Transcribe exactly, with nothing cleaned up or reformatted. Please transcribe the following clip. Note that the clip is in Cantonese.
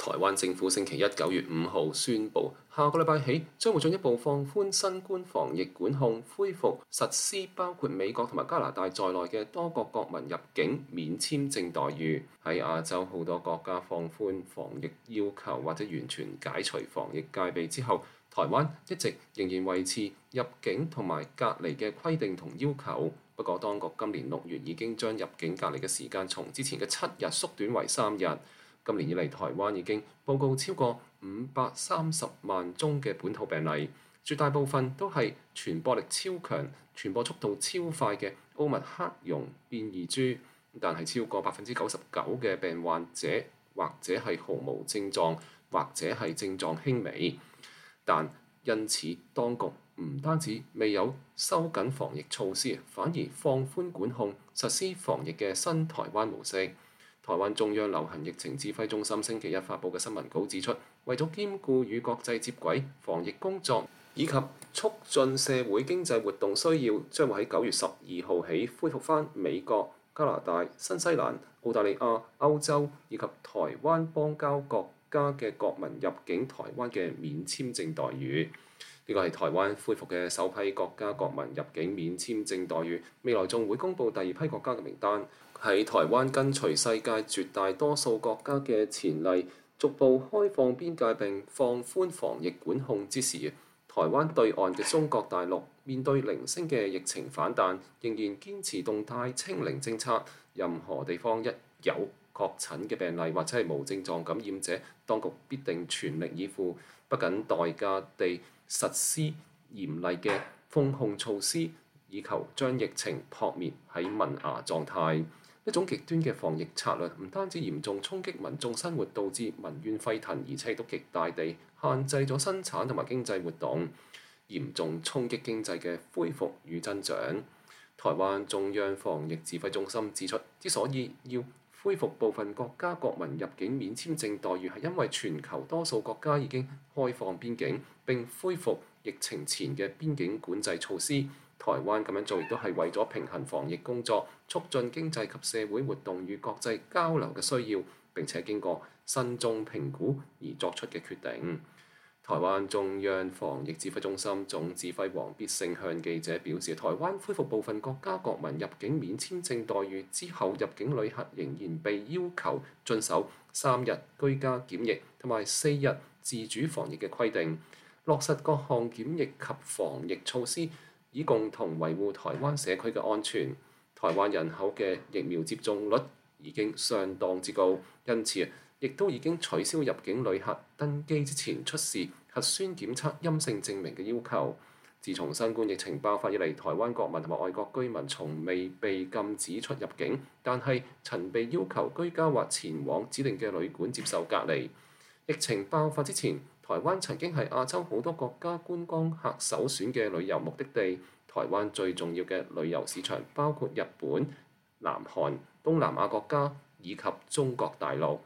台灣政府星期一九月五號宣布，下個禮拜起將會進一步放寬新冠防疫管控，恢復實施包括美國同埋加拿大在內嘅多國國民入境免簽證待遇。喺亞洲好多國家放寬防疫要求或者完全解除防疫戒備之後，台灣一直仍然維持入境同埋隔離嘅規定同要求。不過，當局今年六月已經將入境隔離嘅時間從之前嘅七日縮短為三日。今年以嚟，台灣已經報告超過五百三十萬宗嘅本土病例，絕大部分都係傳播力超強、傳播速度超快嘅奧密克戎變異株。但係超過百分之九十九嘅病患者或者係毫無症狀，或者係症狀輕微。但因此，當局唔單止未有收緊防疫措施，反而放寬管控，實施防疫嘅新台灣模式。台灣中央流行疫情指揮中心星期一發布嘅新聞稿指出，為咗兼顧與國際接軌防疫工作以及促進社會經濟活動需要，將會喺九月十二號起恢復返美國、加拿大、新西蘭、澳大利亞、歐洲以及台灣邦交國家嘅國民入境台灣嘅免簽證待遇。呢個係台灣恢復嘅首批國家國民入境免簽證待遇，未來仲會公布第二批國家嘅名單。喺台灣跟隨世界絕大多數國家嘅前例，逐步開放邊界並放寬防疫管控之時，台灣對岸嘅中國大陸面對零星嘅疫情反彈，仍然堅持動態清零政策。任何地方一有確診嘅病例或者係無症狀感染者，當局必定全力以赴，不僅代價地實施嚴厲嘅封控措施，以求將疫情撲滅喺萌芽狀態。一種極端嘅防疫策略唔單止嚴重衝擊民眾生活，導致民怨沸騰，而且亦都極大地限制咗生產同埋經濟活動，嚴重衝擊經濟嘅恢復與增長。台灣中央防疫指揮中心指出，之所以要恢復部分國家國民入境免簽證待遇，係因為全球多數國家已經開放邊境並恢復疫情前嘅邊境管制措施。台灣咁樣做亦都係為咗平衡防疫工作、促進經濟及社會活動與國際交流嘅需要，並且經過慎重評估而作出嘅決定。台灣中央防疫指揮中心總指揮王必勝向記者表示，台灣恢復部分國家國民入境免簽證待遇之後，入境旅客仍然被要求遵守三日居家檢疫同埋四日自主防疫嘅規定，落實各項檢疫及防疫措施，以共同維護台灣社區嘅安全。台灣人口嘅疫苗接種率已經相當之高，因此亦都已經取消入境旅客登機之前出示核酸檢測陰性證明嘅要求。自從新冠疫情爆發以嚟，台灣國民同埋外國居民從未被禁止出入境，但係曾被要求居家或前往指定嘅旅館接受隔離。疫情爆發之前，台灣曾經係亞洲好多國家觀光客首選嘅旅遊目的地。台灣最重要嘅旅遊市場包括日本、南韓、東南亞國家以及中國大陸。